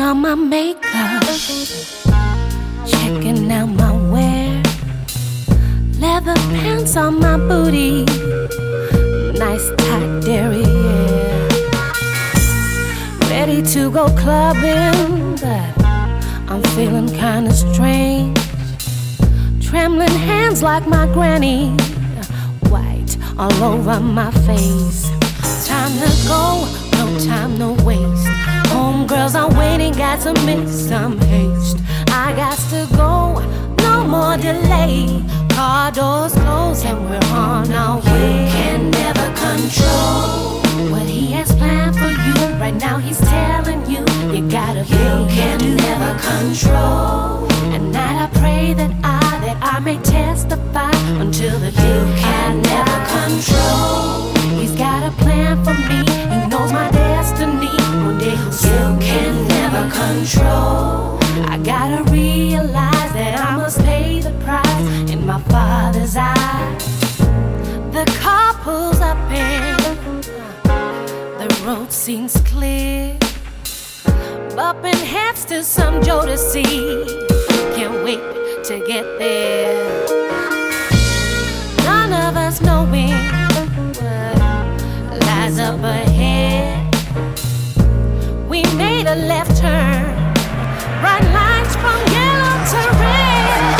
on my makeup, checking out my wear, leather pants on my booty, nice tight derriere. Ready to go clubbing, but I'm feeling kinda strange. Trembling hands like my granny, white all over my face. Time to go, no time to waste. Homegirls are waiting, got to make some haste. I got to go, no more delay. Car doors closed and we're on our way. You can never control what he has planned for you. Right now he's telling you, you gotta be. You can never control. At night I pray that I may testify until the day you can never control. He's got a plan for me, he knows my destiny. One day he'll see. You can never control. I gotta realize that I must pay the price in my Father's eyes. The car pulls up and the road seems clear. Bumping heads to some Jodeci. Can't wait to get there. None of us knowing what lies up ahead. We made a left turn, bright lights from yellow to red.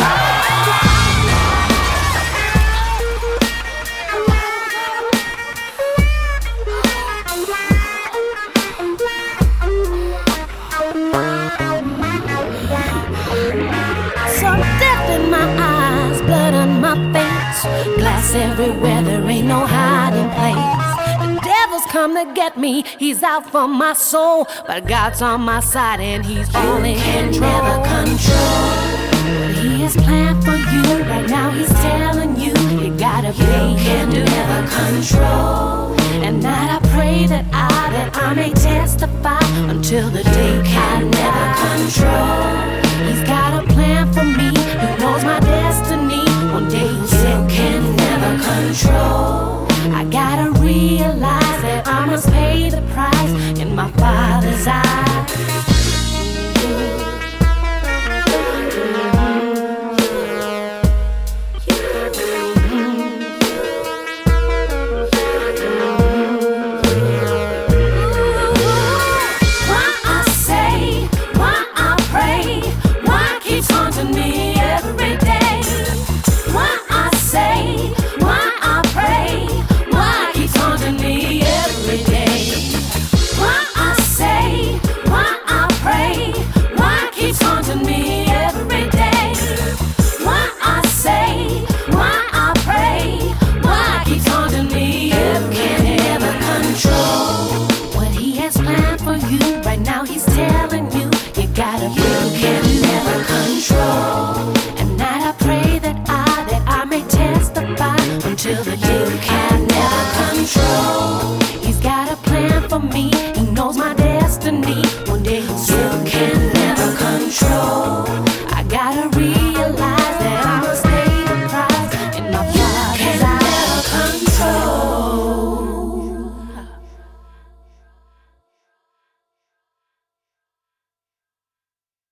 Some death in my eyes, blood on my face, glass everywhere, there ain't no hiding place. Come to get me, he's out for my soul, but God's on my side and he's all in control. You can never control what he has planned for you. Right now he's telling you, you gotta be. You can never control. At night I pray that I may testify until the day you can never control.